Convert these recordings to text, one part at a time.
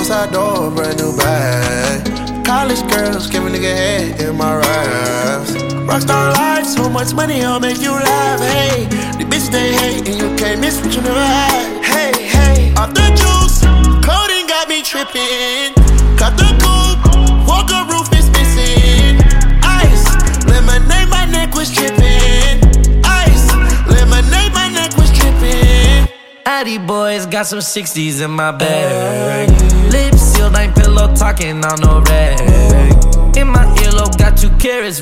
suicide door, brand new bag. College girls give a nigga head in my raps. Rockstar life, so much money, I'll make you laugh. Hey, the bitch they hate, and you can't miss what you never had. Hey, hey, off the juice, clothing got me tripping. Cut the coupe, Walker roof is missing. Ice, lemonade, my neck was tripping. Ice, lemonade, my neck was tripping. Addy boys got some 60s in my bag. Lips sealed, ain't pillow talking on no rag. In my earlobe, got 2 carats,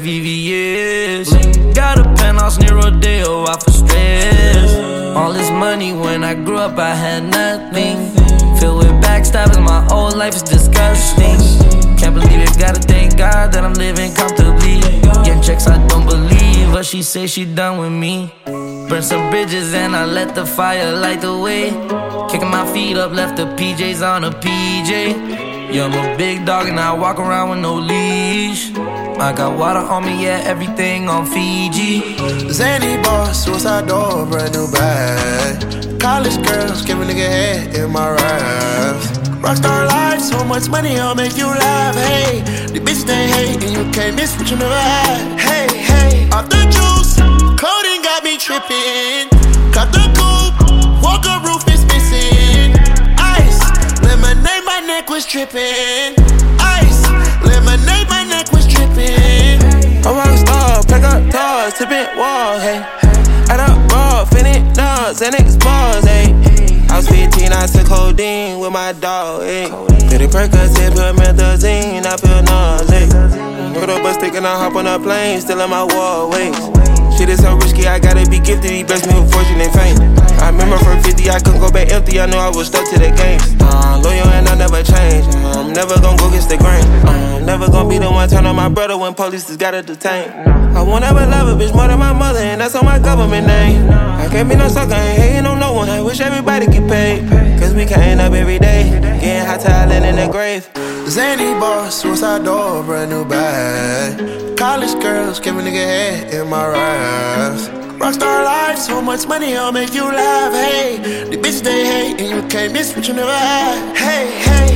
VVS. Got a penthouse near Rodeo, out for stress. All this money, when I grew up, I had nothing. Filled with backstabbing, my whole life is disgusting. Can't believe it, gotta thank God that I'm living comfortably. Getting checks, I don't believe, but she say she done with me. Burn some bridges and I let the fire light the way. Kicking my feet up, left the PJs on a PJ. Yeah, I'm a big dog and I walk around with no leash. I got water on me, yeah, everything on Fiji. Zany boss, suicide door, brand new bag. College girls give a nigga head in my raps. Rockstar life, so much money, I'll make you laugh. Hey, the bitch they hate, and you can't miss what you never had. Hey, hey, off the juice, clothing got me tripping. Cut the coupe, Walker roof is missing. Ice, lemonade, my neck was tripping. Ice, lemonade, my neck was tripping. I'm a rockstar, pack up toys, tipping walls, hey. Add up raw, finish nuts, and explores, hey. I was 15, I took codeine with my dog, ayy. Did it Percocet, put methazine, I feel nauseous. Put up a stick and I hop on a plane, still in my wallways. Shit is so risky, I gotta be gifted, he blessed me with fortune and fame. I remember from 50, I couldn't go back empty, I knew I was stuck to the game. Loyal and I never change, I'm never gonna go against the grain. I'm never gonna be the one turn on my brother when police just gotta detain. I won't ever love a bitch more than my mother, and that's on my government name. I can't be no sucker, ain't hating on no one, I wish everybody get paid. Cause we can't up every day, getting hot talent in the grave. Zany boss, suicide door, brand new bag. College girls give a nigga head in my raps. Rockstar life, so much money, I'll make you laugh. Hey, the bitch they hate, and you can't miss what you never had. Hey, hey.